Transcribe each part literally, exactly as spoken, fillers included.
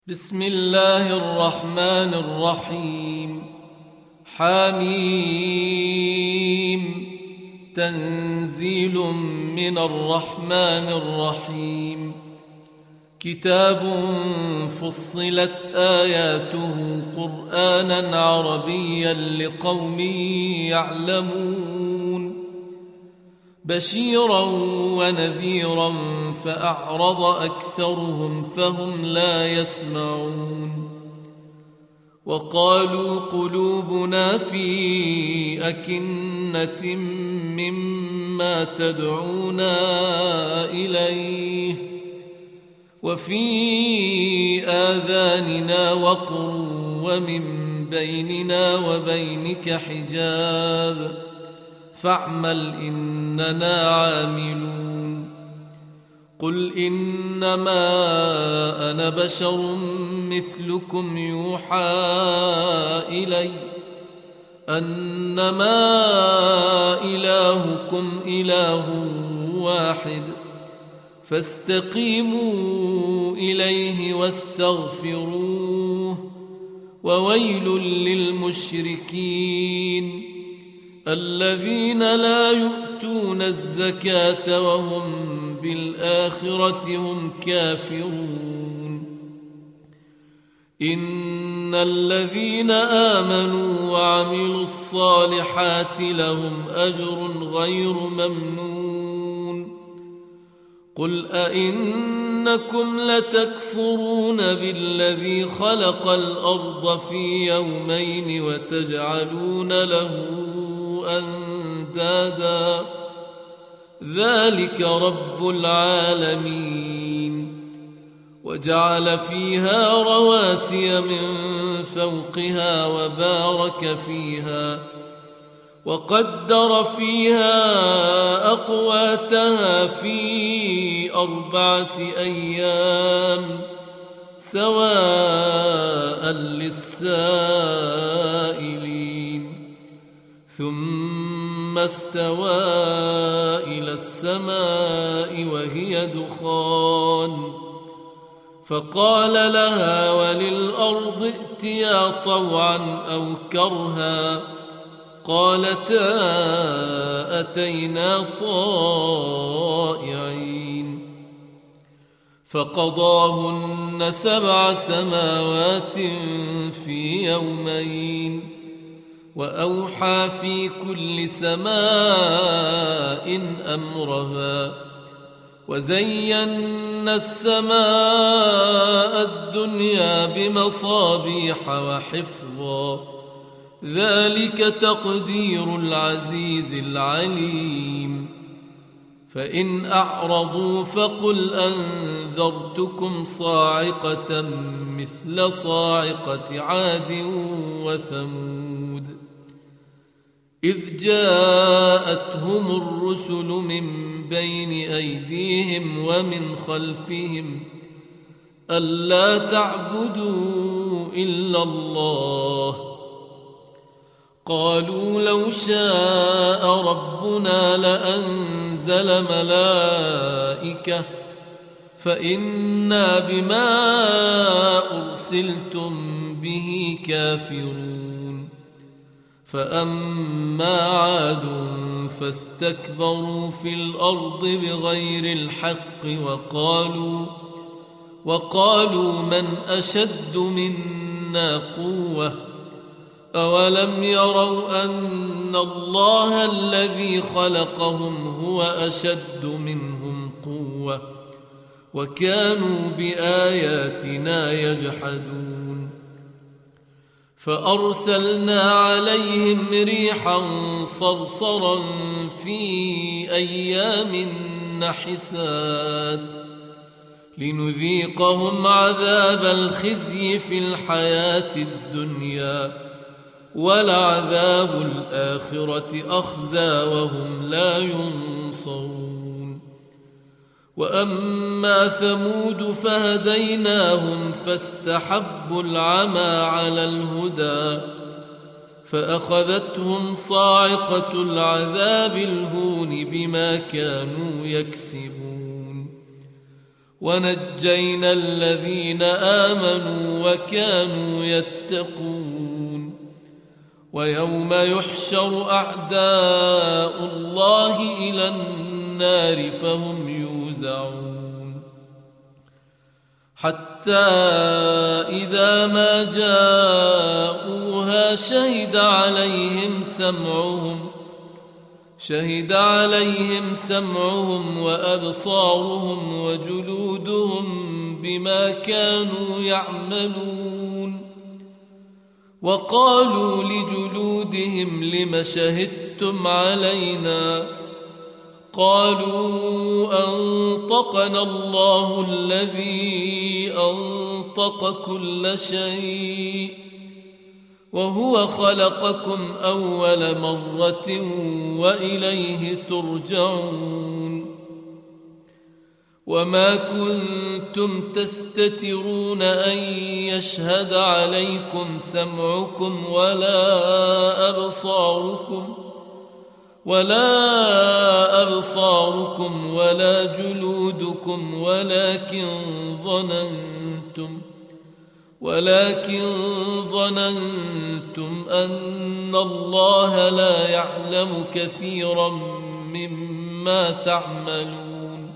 بسم الله الرحمن الرحيم. حميم. تنزيل من الرحمن الرحيم. كتاب فصلت آياته قرآنا عربيا لقوم يعلمون، بشيرا ونذيرا فأعرض أكثرهم فهم لا يسمعون. وقالوا قلوبنا في أكنة مما تدعونا إليه وفي آذاننا وقر ومن بيننا وبينك حجاب فاعمل إننا عاملون. قل إنما أنا بشر مثلكم يوحى إلي أنما إلهكم إله واحد فاستقيموا إليه واستغفروه وويل للمشركين الذين لا يؤتون الزكاة وهم بالآخرة هم كافرون. إن الذين آمنوا وعملوا الصالحات لهم أجر غير ممنون. قل أئنكم لتكفرون بالذي خلق الأرض في يومين وتجعلون له أندادا ذلك رب العالمين. وجعل فيها رواسي من فوقها وبارك فيها وقدر فيها أقواتها في أربعة أيام سواء للسائلين. ثم استوى إلى السماء وهي دخان فقال لها وللأرض ائتيا طوعا أو كرها قالتا أتينا طائعين. فقضاهن سبع سماوات في يومين وأوحى في كل سماء أمرها وزينا السماء الدنيا بمصابيح وحفظا ذلك تقدير العزيز العليم. فإن أعرضوا فقل أنذرتكم صاعقة مثل صاعقة عاد وثمود إذ جاءتهم الرسل من بين أيديهم ومن خلفهم ألا تعبدوا إلا الله قالوا لو شاء ربنا لأنزل ملائكة فإنا بما أرسلتم به كافرون. فأما عاد فاستكبروا في الأرض بغير الحق وقالوا وقالوا من أشد منا قوة أولم يروا أن الله الذي خلقهم هو أشد منهم قوة وكانوا بآياتنا يجحدون. فأرسلنا عليهم ريحا صرصرا في أيام نحسات لنذيقهم عذاب الخزي في الحياة الدنيا ولعذاب الآخرة أخزى وهم لا ينصرون. وأما ثمود فهديناهم فاستحبوا العمى على الهدى فأخذتهم صاعقة العذاب الهون بما كانوا يكسبون. ونجينا الذين آمنوا وكانوا يتقون ويوم يحشر أعداء الله إلى النار فهم يوزعون حتى إذا ما جاءوها شهد عليهم سمعهم شهد عليهم سمعهم وأبصارهم وجلودهم بما كانوا يعملون وقالوا لجلودهم لم شهدتم علينا قالوا أنطقنا الله الذي أنطق كل شيء وهو خلقكم أول مرة وإليه ترجعون وما كنتم تستترون أن يشهد عليكم سمعكم ولا أبصاركم ولا أبصاركم ولا جلودكم ولكن ظننتم ولكن ظننتم أن الله لا يعلم كثيرا مما تعملون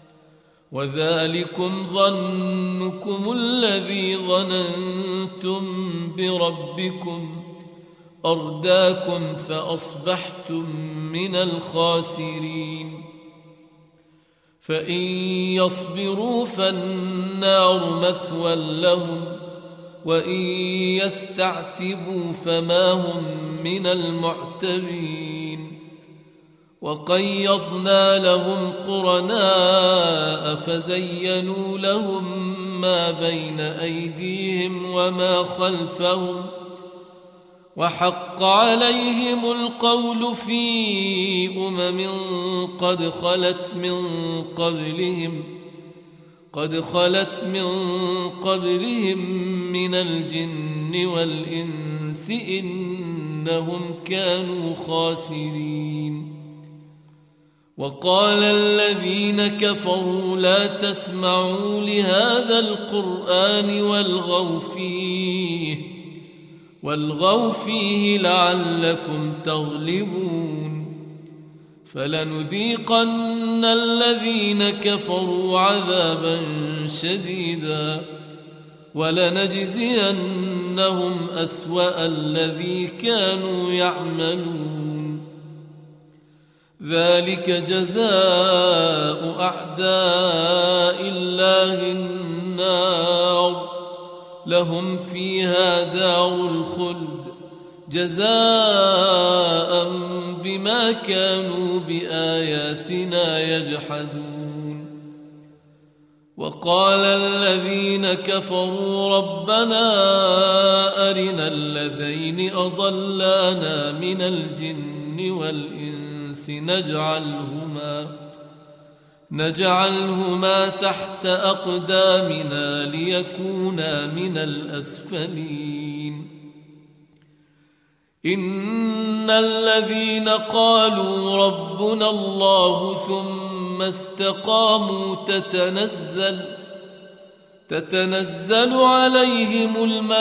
وذلكم ظنكم الذي ظننتم بربكم أرداكم فأصبحتم من الخاسرين فإن يصبروا فالنار مثوى لهم وإن يستعتبوا فما هم من المعتبين وقيضنا لهم قرناء فزينوا لهم ما بين أيديهم وما خلفهم وحق عليهم القول في أمم قد خلت من قبلهم قد خلت من قبلهم من الجن والإنس إنهم كانوا خاسرين وقال الذين كفروا لا تسمعوا لهذا القرآن والغوا فيه والغوا فيه لعلكم تغلبون فلنذيقن الذين كفروا عذابا شديدا ولنجزينهم أسوأ الذي كانوا يعملون ذلك جزاء أعداء الله النار لهم فيها دار الخلد جزاء بما كانوا بآياتنا يجحدون وقال الذين كفروا ربنا أرنا الذين أضلانا من الجن والإنس نجعلهما نجعلهما تحت أقدامنا ليكونا من الأسفلين إن الذين قالوا ربنا الله ثم استقاموا تتنزل تتنزل عليهم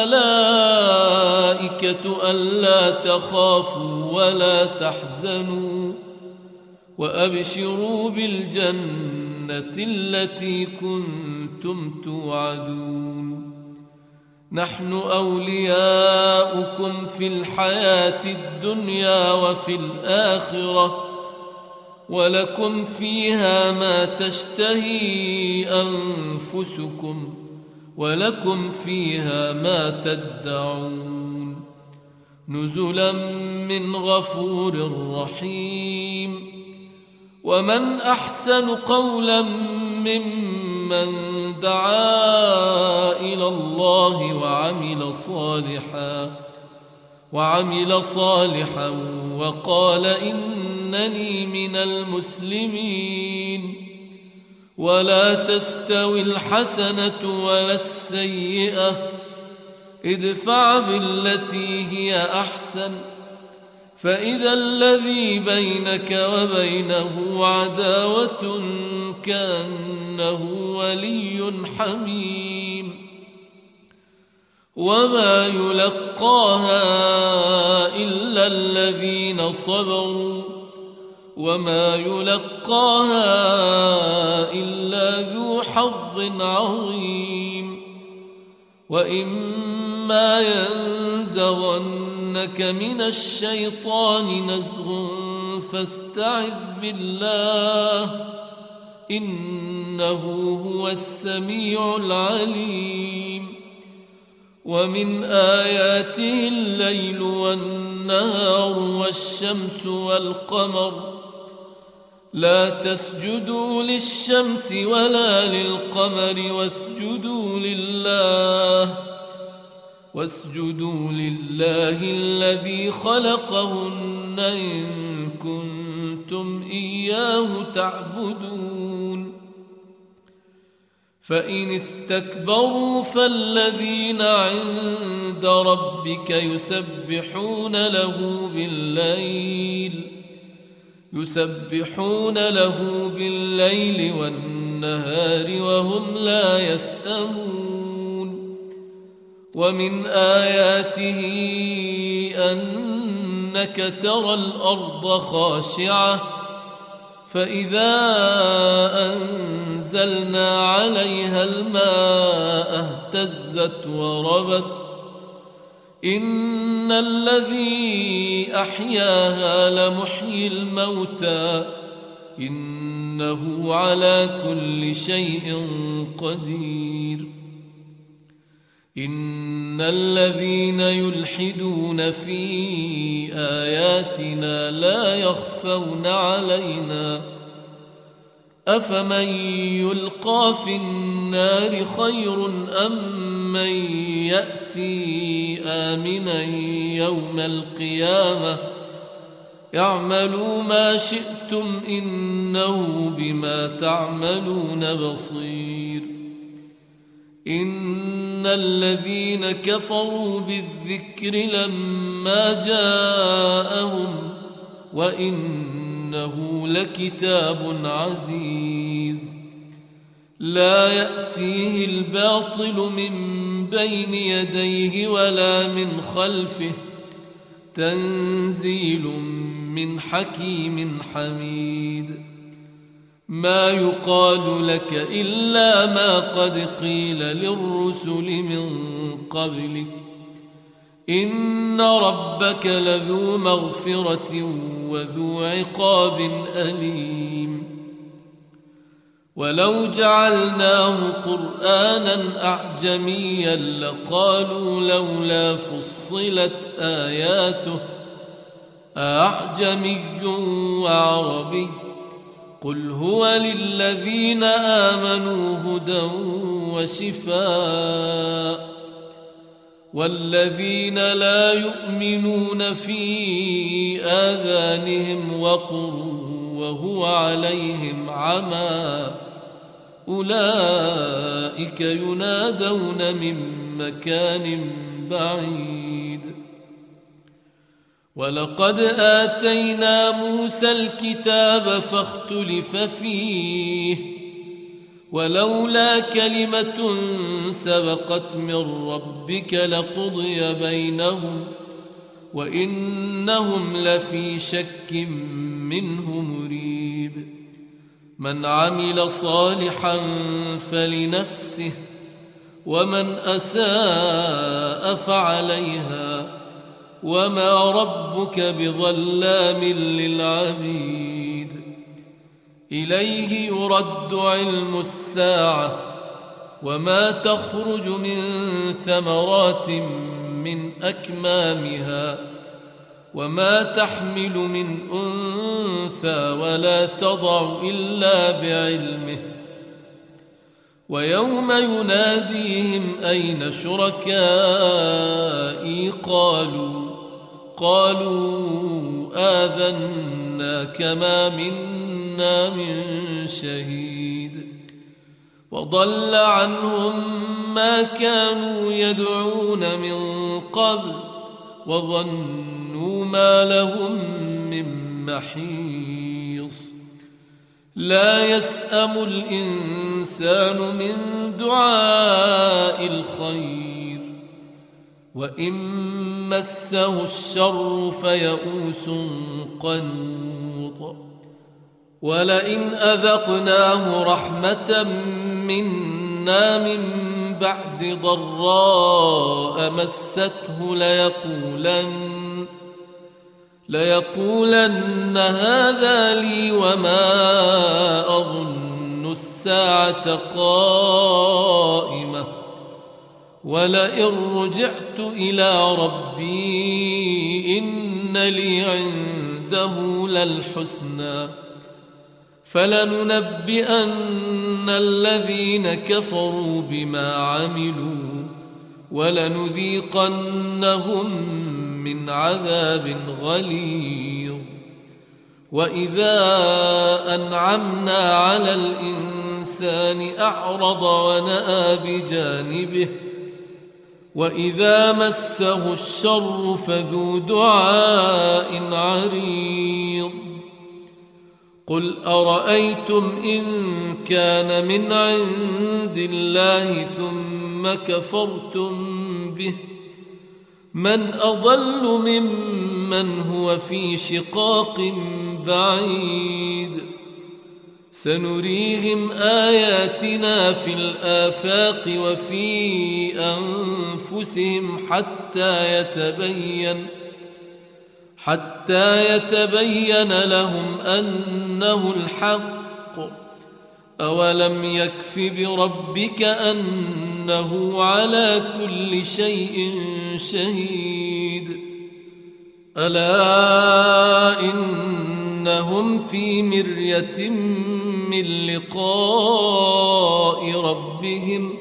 الملائكة ألا تخافوا ولا تحزنوا وأبشروا بالجنة التي كنتم توعدون نحن أولياؤكم في الحياة الدنيا وفي الآخرة ولكم فيها ما تشتهي أنفسكم ولكم فيها ما تدعون نزلا من غفور رحيم ومن أحسن قولا ممن دعا إلى الله وعمل صالحا وعمل صالحا وقال إنني من المسلمين ولا تستوي الحسنة ولا السيئة ادفع بالتي هي أحسن فإذا الذي بينك وبينه عداوة كأنه ولي حميم وما يلقاها إلا الذين صبروا وما يلقاها إلا ذو حظ عظيم وإما ينزغنك من الشيطان نزغ فاستعذ بالله إنه هو السميع العليم ومن آياته الليل والنهار والشمس والقمر لا تسجدوا للشمس ولا للقمر واسجدوا لله واسجدوا لله الذي خلقهن إن كنتم إياه تعبدون فإن استكبروا فالذين عند ربك يسبحون له بالليل يسبحون له بالليل والنهار وهم لا يسأمون ومن آياته أنك ترى الأرض خاشعة فإذا أنزلنا عليها الماء اهتزت وربت إن الذي أحياها لمحيي الموتى إنه على كل شيء قدير إن الذين يلحدون في آياتنا لا يخفون علينا أفمن يلقى في النار خير أم من يأتي آمنا يوم القيامة اعملوا ما شئتم إنه بما تعملون بصير إن الذين كفروا بالذكر لما جاءهم وإنه لكتاب عزيز لا يأتيه الباطل من بين يديه ولا من خلفه تنزيل من حكيم حميد ما يقال لك إلا ما قد قيل للرسل من قبلك إن ربك لذو مغفرة وذو عقاب أليم ولو جعلناه قرآنا أعجميا لقالوا لولا فصلت آياته أعجمي وعربي قل هو للذين آمنوا هدى وشفاء والذين لا يؤمنون في آذانهم وقر وهو عليهم عمى أولئك ينادون من مكان بعيد ولقد آتينا موسى الكتاب فاختلف فيه ولولا كلمة سبقت من ربك لقضي بينهم وإنهم لفي شك منه مريب من عمل صالحا فلنفسه ومن أساء فعليها وما ربك بظلام للعبيد إليه يرد علم الساعة وما تخرج من ثمرات من أكمامها وما تحمل من أنثى ولا تضع إلا بعلمه ويوم يناديهم أين شركائي قالوا قالوا آذناك ما منا من شهيد وضل عنهم ما كانوا يدعون من قبل وظنوا ما لهم من محيص لا يسأم الإنسان من دعاء الخير وإن مسه الشر فيئوس قنوط ولئن أذقناه رحمة منا من بعد ضراء مسته ليقولن ليقولن هذا لي وما أظن الساعة قائمة ولئن رجعت إلى ربي إن لي عنده للحسنى فلننبئن الذين كفروا بما عملوا ولنذيقنهم من عذاب غليظ وإذا أنعمنا على الإنسان أعرض ونأى بجانبه وإذا مسه الشر فذو دعاء عريض قل أرأيتم إن كان من عند الله ثم كفرتم به من أضل ممن هو في شقاق بعيد سنريهم آياتنا في الآفاق وفي أنفسهم حتى يتبين حتى يتبين لهم أنه الحق أولم يكف بربك أنه على كل شيء شهيد ألا إنهم في مرية من لقاء ربهم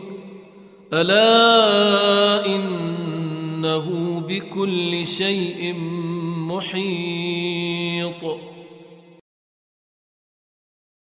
ألا إنه بكل شيء محيط